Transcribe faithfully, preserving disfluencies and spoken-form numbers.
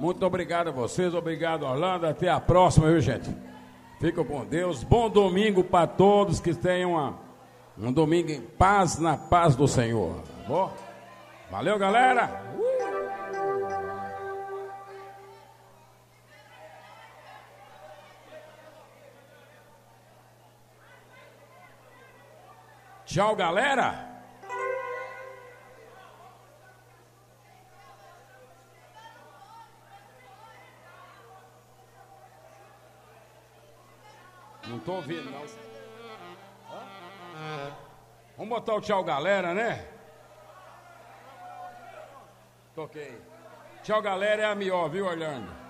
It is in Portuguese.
Muito obrigado a vocês, obrigado, Orlando. Até a próxima, viu, gente? Fica com Deus. Bom domingo para todos, que tenham uma, um domingo em paz, na paz do Senhor. Tá bom? Valeu, galera! Uh! Tchau, galera! Não tô ouvindo, não. Vamos botar o tchau, galera, né? Toquei. Tchau, galera, é a melhor, viu, Orlando?